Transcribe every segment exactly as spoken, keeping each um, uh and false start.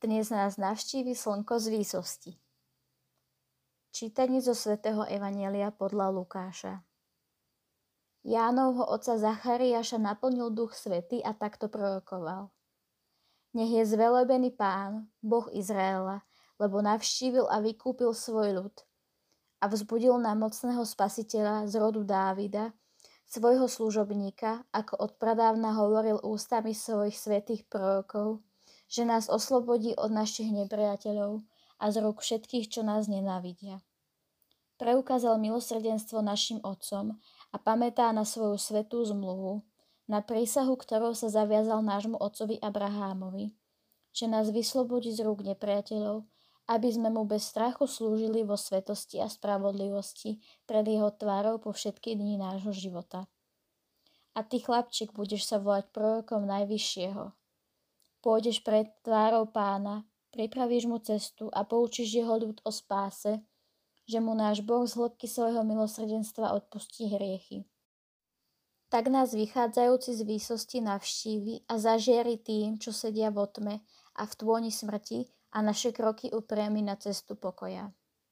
Dnes nás navštívi slnko z výsosti. Čítanie zo svätého Evanjelia podľa Lukáša. Jánovho otca Zachariáša naplnil Duch Svätý a takto prorokoval. Nech je zvelebený Pán, Boh Izraela, lebo navštívil a vykúpil svoj ľud a vzbudil nám mocného Spasiteľa z rodu Dávida, svojho služobníka, ako odpradávna hovoril ústami svojich svätých prorokov, že nás oslobodí od našich nepriateľov a z rúk všetkých, čo nás nenávidia. Preukázal milosrdenstvo našim otcom a pamätá na svoju svätú zmluvu, na prísahu, ktorou sa zaviazal nášmu otcovi Abrahámovi, že nás vyslobodí z rúk nepriateľov, aby sme mu bez strachu slúžili vo svetosti a spravodlivosti pred jeho tvárou po všetky dni nášho života. A ty, chlapček, budeš sa volať prorokom Najvyššieho. Pôjdeš pred tvárou Pána, pripravíš mu cestu a poučíš jeho ľud o spáse, že mu náš Boh z hĺbky svojho milosrdenstva odpustí hriechy. Tak nás vychádzajúci z výsosti navštívi a zažiari tým, čo sedia vo tme a v tôni smrti, a naše kroky upriami na cestu pokoja.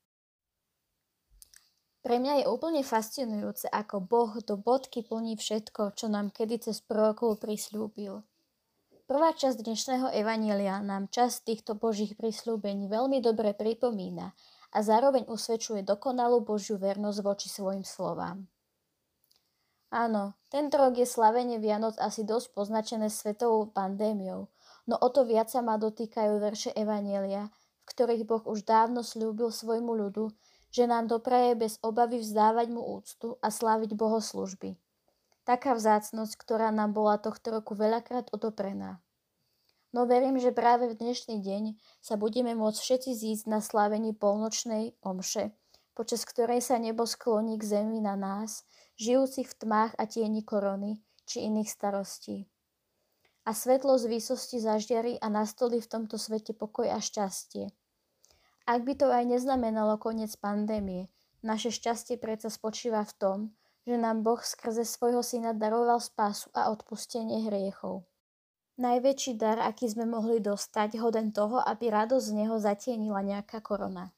Pre mňa je úplne fascinujúce, ako Boh do bodky plní všetko, čo nám kedy cez prorokov prisľúbil. Prvá časť dnešného evanjelia nám časť týchto Božích prisľúbení veľmi dobre pripomína a zároveň usvedčuje dokonalú Božiu vernosť voči svojim slovám. Áno, tento rok je slavenie Vianoc asi dosť poznačené svetovou pandémiou, no o to viac sa ma dotýkajú verše evanjelia, v ktorých Boh už dávno sľúbil svojmu ľudu, že nám dopraje bez obavy vzdávať mu úctu a sláviť bohoslužby. Taká vzácnosť, ktorá nám bola tohto roku veľakrát odoprená. No verím, že práve v dnešný deň sa budeme môcť všetci zísť na slávení polnočnej omše, počas ktorej sa nebo skloní k zemi na nás, žijúcich v tmách a tieni korony či iných starostí. A svetlo z výsosti zažiari a nastolí v tomto svete pokoj a šťastie. Ak by to aj neznamenalo koniec pandémie, naše šťastie predsa spočíva v tom, že nám Boh skrze svojho syna daroval spásu a odpustenie hriechov. Najväčší dar, aký sme mohli dostať, hoden toho, aby radosť z neho zatienila nejaká korona.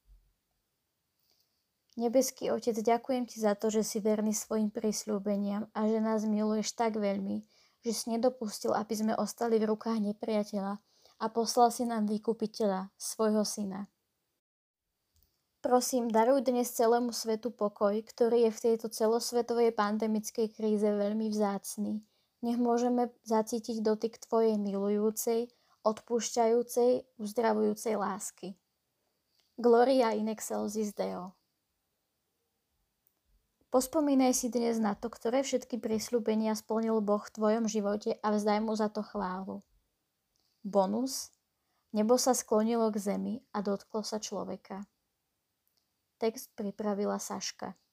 Nebeský Otec, ďakujem ti za to, že si verný svojim prisľúbeniam a že nás miluješ tak veľmi, že si nedopustil, aby sme ostali v rukách nepriateľa a poslal si nám vykupiteľa, svojho syna. Prosím, daruj dnes celému svetu pokoj, ktorý je v tejto celosvetovej pandemickej kríze veľmi vzácny. Nech môžeme zacítiť dotyk tvojej milujúcej, odpúšťajúcej, uzdravujúcej lásky. Gloria in excelsis Deo. Pospomínaj si dnes na to, ktoré všetky prisľúbenia splnil Boh v tvojom živote a vzdaj mu za to chválu. Bonus. Nebo sa sklonilo k zemi a dotklo sa človeka. Text pripravila Saška.